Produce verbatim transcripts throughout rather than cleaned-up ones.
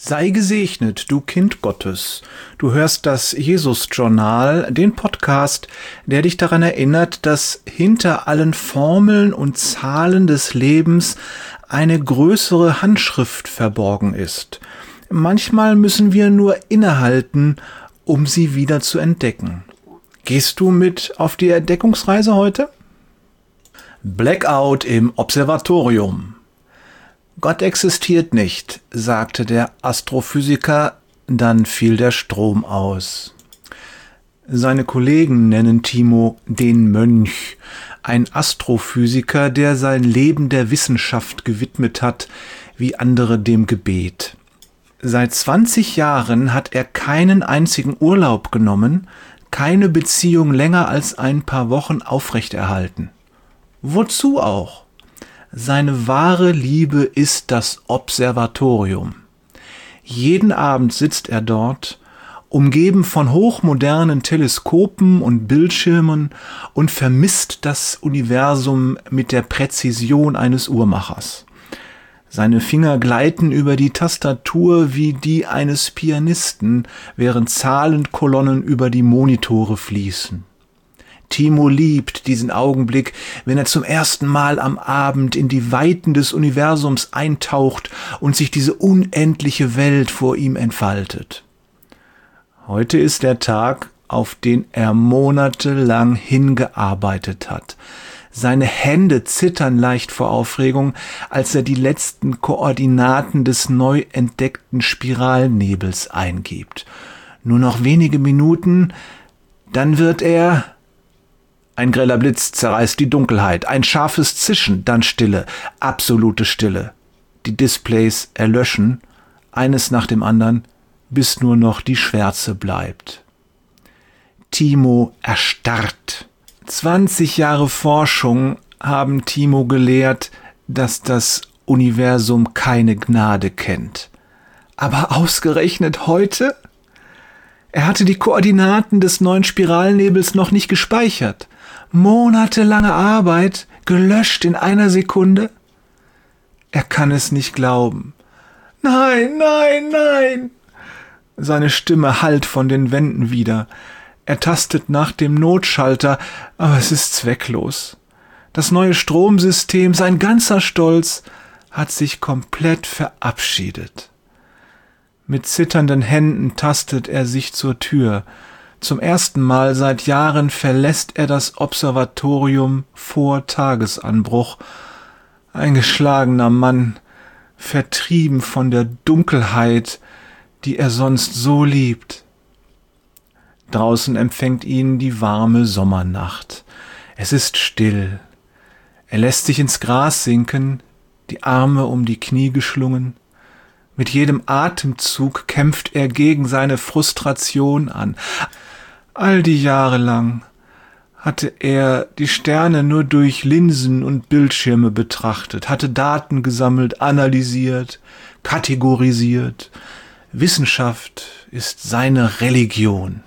Sei gesegnet, du Kind Gottes. Du hörst das Jesus-Journal, den Podcast, der dich daran erinnert, dass hinter allen Formeln und Zahlen des Lebens eine größere Handschrift verborgen ist. Manchmal müssen wir nur innehalten, um sie wieder zu entdecken. Gehst du mit auf die Entdeckungsreise heute? Blackout im Observatorium. Gott existiert nicht, sagte der Astrophysiker, dann fiel der Strom aus. Seine Kollegen nennen Timo den Mönch, ein Astrophysiker, der sein Leben der Wissenschaft gewidmet hat, wie andere dem Gebet. Seit zwanzig Jahren hat er keinen einzigen Urlaub genommen, keine Beziehung länger als ein paar Wochen aufrechterhalten. Wozu auch? Seine wahre Liebe ist das Observatorium. Jeden Abend sitzt er dort, umgeben von hochmodernen Teleskopen und Bildschirmen und vermisst das Universum mit der Präzision eines Uhrmachers. Seine Finger gleiten über die Tastatur wie die eines Pianisten, während Zahlenkolonnen über die Monitore fließen. Timo liebt diesen Augenblick, wenn er zum ersten Mal am Abend in die Weiten des Universums eintaucht und sich diese unendliche Welt vor ihm entfaltet. Heute ist der Tag, auf den er monatelang hingearbeitet hat. Seine Hände zittern leicht vor Aufregung, als er die letzten Koordinaten des neu entdeckten Spiralnebels eingibt. Nur noch wenige Minuten, dann wird er... Ein greller Blitz zerreißt die Dunkelheit, ein scharfes Zischen, dann Stille, absolute Stille. Die Displays erlöschen, eines nach dem anderen, bis nur noch die Schwärze bleibt. Timo erstarrt. zwanzig Jahre Forschung haben Timo gelehrt, dass das Universum keine Gnade kennt. Aber ausgerechnet heute? Er hatte die Koordinaten des neuen Spiralnebels noch nicht gespeichert. Monatelange Arbeit, gelöscht in einer Sekunde? Er kann es nicht glauben. Nein, nein, nein! Seine Stimme hallt von den Wänden wieder. Er tastet nach dem Notschalter, aber es ist zwecklos. Das neue Stromsystem, sein ganzer Stolz, hat sich komplett verabschiedet. Mit zitternden Händen tastet er sich zur Tür. Zum ersten Mal seit Jahren verlässt er das Observatorium vor Tagesanbruch. Ein geschlagener Mann, vertrieben von der Dunkelheit, die er sonst so liebt. Draußen empfängt ihn die warme Sommernacht. Es ist still. Er lässt sich ins Gras sinken, die Arme um die Knie geschlungen. Mit jedem Atemzug kämpft er gegen seine Frustration an. All die Jahre lang hatte er die Sterne nur durch Linsen und Bildschirme betrachtet, hatte Daten gesammelt, analysiert, kategorisiert. Wissenschaft ist seine Religion.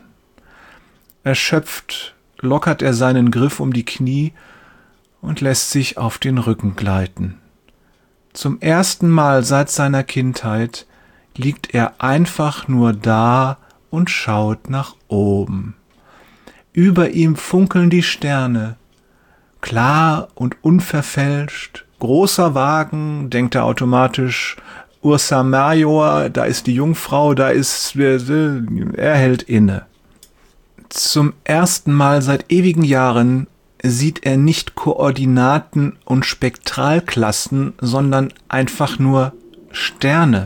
Erschöpft lockert er seinen Griff um die Knie und lässt sich auf den Rücken gleiten. Zum ersten Mal seit seiner Kindheit liegt er einfach nur da und schaut nach oben. Über ihm funkeln die Sterne, klar und unverfälscht. Großer Wagen, denkt er automatisch, Ursa Major, da ist die Jungfrau, da ist... Er hält inne. Zum ersten Mal seit ewigen Jahren sieht er nicht Koordinaten und Spektralklassen, sondern einfach nur Sterne.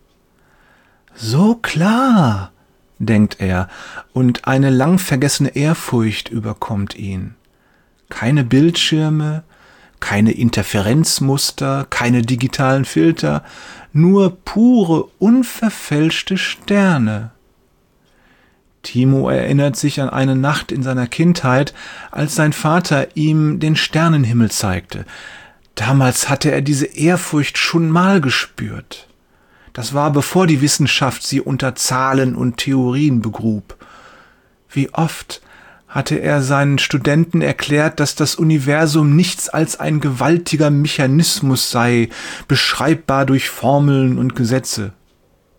So klar, denkt er, und eine lang vergessene Ehrfurcht überkommt ihn. Keine Bildschirme, keine Interferenzmuster, keine digitalen Filter, nur pure, unverfälschte Sterne. Timo erinnert sich an eine Nacht in seiner Kindheit, als sein Vater ihm den Sternenhimmel zeigte. Damals hatte er diese Ehrfurcht schon mal gespürt. Das war, bevor die Wissenschaft sie unter Zahlen und Theorien begrub. Wie oft hatte er seinen Studenten erklärt, dass das Universum nichts als ein gewaltiger Mechanismus sei, beschreibbar durch Formeln und Gesetze.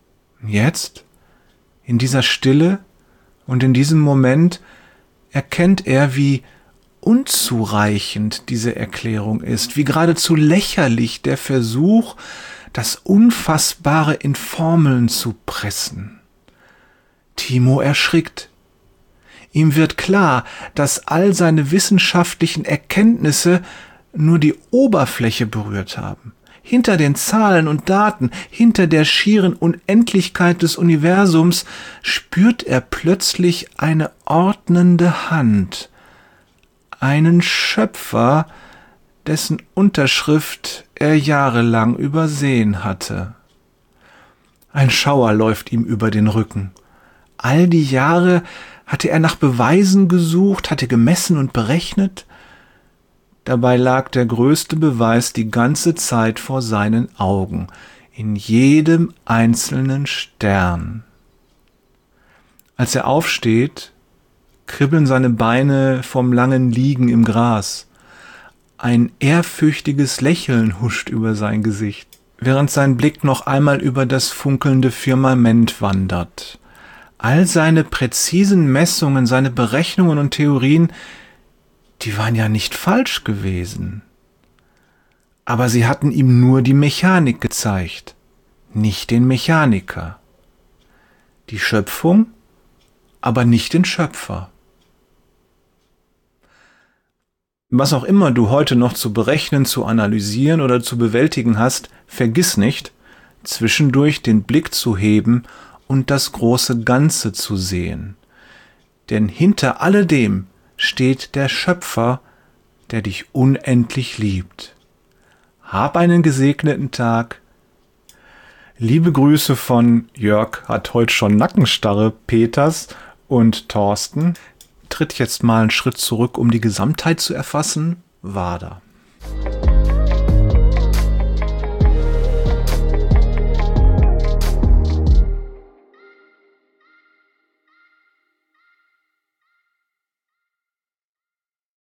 Jetzt, in dieser Stille und in diesem Moment, erkennt er, wie unzureichend diese Erklärung ist, wie geradezu lächerlich der Versuch, das Unfassbare in Formeln zu pressen. Timo erschrickt. Ihm wird klar, dass all seine wissenschaftlichen Erkenntnisse nur die Oberfläche berührt haben. Hinter den Zahlen und Daten, hinter der schieren Unendlichkeit des Universums spürt er plötzlich eine ordnende Hand, einen Schöpfer, dessen Unterschrift er jahrelang übersehen hatte. Ein Schauer läuft ihm über den Rücken. All die Jahre hatte er nach Beweisen gesucht, hatte gemessen und berechnet. Dabei lag der größte Beweis die ganze Zeit vor seinen Augen, in jedem einzelnen Stern. Als er aufsteht, kribbeln seine Beine vom langen Liegen im Gras. Ein ehrfürchtiges Lächeln huscht über sein Gesicht, während sein Blick noch einmal über das funkelnde Firmament wandert. All seine präzisen Messungen, seine Berechnungen und Theorien, die waren ja nicht falsch gewesen. Aber sie hatten ihm nur die Mechanik gezeigt, nicht den Mechaniker. Die Schöpfung, aber nicht den Schöpfer. Was auch immer du heute noch zu berechnen, zu analysieren oder zu bewältigen hast, vergiss nicht, zwischendurch den Blick zu heben und das große Ganze zu sehen. Denn hinter alledem steht der Schöpfer, der dich unendlich liebt. Hab einen gesegneten Tag. Liebe Grüße von Jörg hat heute schon Nackenstarre, Peters und Thorsten. Tritt jetzt mal einen Schritt zurück, um die Gesamtheit zu erfassen. Wader.